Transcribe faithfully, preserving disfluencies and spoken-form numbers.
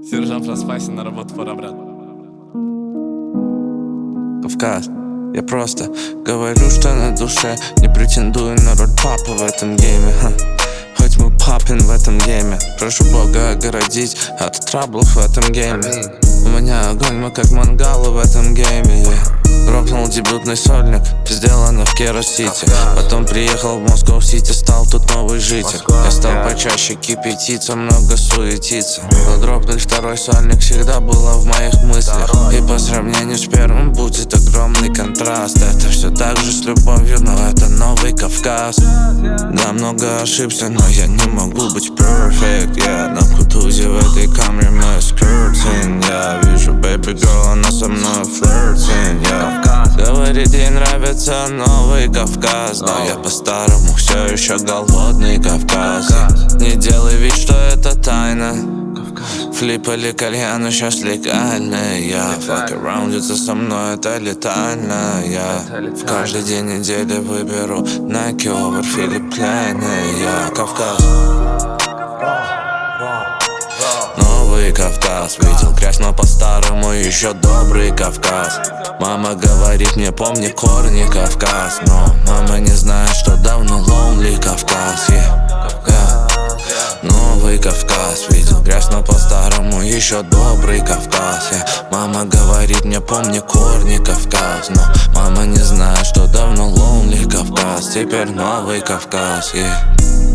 Сержант, проспайся, на работу пора, брат. Кавказ. Я просто говорю, что на душе. Не претендую на роль папы в этом гейме, ха. Хоть мы папин в этом гейме. Прошу Бога огородить от траблов в этом гейме. У меня огонь, мы как мангалы в этом гейме, yeah. Дропнул дебютный сольник, сделано в Керос-Сити. Потом приехал в Москва-Сити, стал тут новый житель. Я стал почаще кипятиться, много суетиться. Но дропнуть второй сольник всегда было в моих мыслях. И по сравнению с первым будет огромный контраст. Это все так же с любовью, но это новый Кавказ. Да, много ошибся, но я не могу быть perfect, yeah. На кутузе в этой камере мы скрутим. Я вижу baby girl, она со мной flirting, yeah. Говорит, ей нравится новый Кавказ, но я по-старому все еще голодный Кавказ. Не делай вид, что это тайна. Флип или кальян сейчас легально. Я fuck around, это со мной, это летально. Я в каждый день недели выберу Nike over Philip Klein. Я Кавказ. Новый Кавказ, видел грязь, но по-старому еще добрый Кавказ. Мама говорит мне, помни корни Кавказ. Но мама не знает, что давно lonely Кавказ, yeah. Yeah. Новый Кавказ, видел грязь, но по-старому еще добрый Кавказ, yeah. Мама говорит мне, помни корни Кавказ. Но мама не знает, что давно lonely Кавказ. Теперь новый Кавказ, yeah.